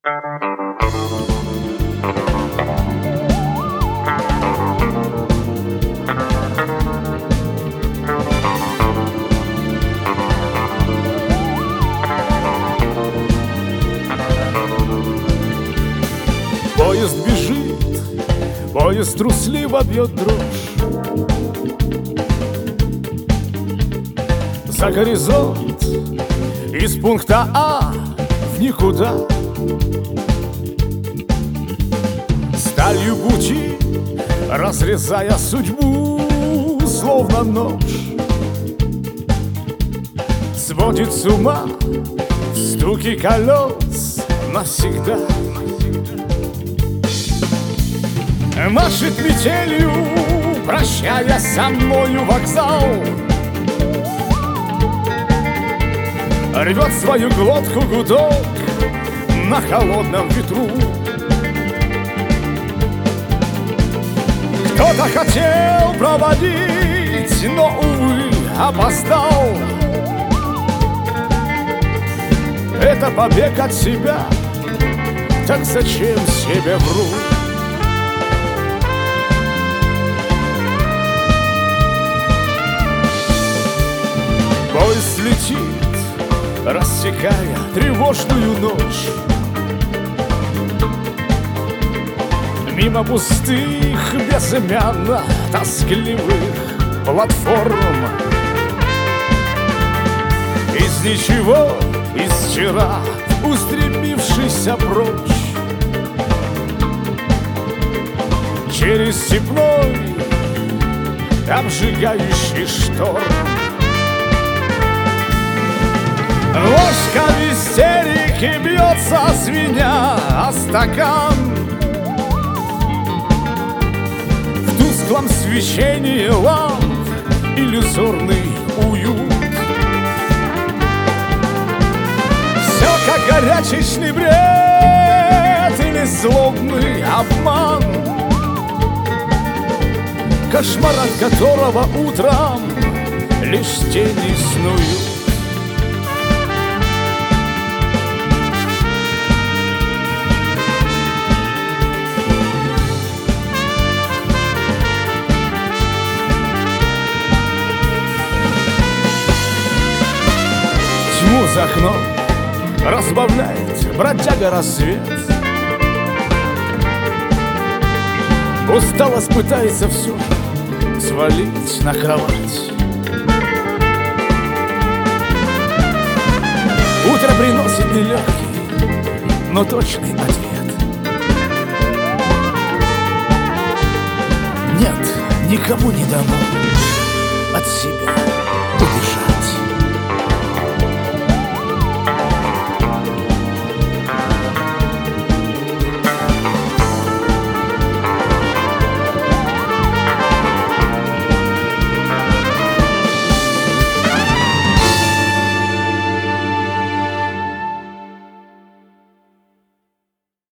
Поезд бежит, поезд трусливо бьет дрожь. За горизонт из пункта А в никуда. Сталью пути, разрезая судьбу, словно нож, сводит с ума стуки колес навсегда. Машет метелью, прощая со мною вокзал, рвет свою глотку гудок на холодном ветру. Кто-то хотел проводить, но, увы, опоздал. Это побег от себя, так зачем себе вру? Поезд летит, рассекая тревожную ночь, мимо пустых, безымянно тоскливых платформ. Из ничего, из вчера, устремившийся прочь, через степной, обжигающий шторм. Ложка в истерике бьется, звеня о стакан. В тусклом свечении ламп иллюзорный уют. Все как горячечный бред или злобный обман, кошмар, от которого утром лишь тени снуют. Тьму за окном разбавляет бродяга рассвет. Усталость пытается все свалить на кровать. Утро приносит нелегкий, но точный ответ. Нет, никому не дано от себя.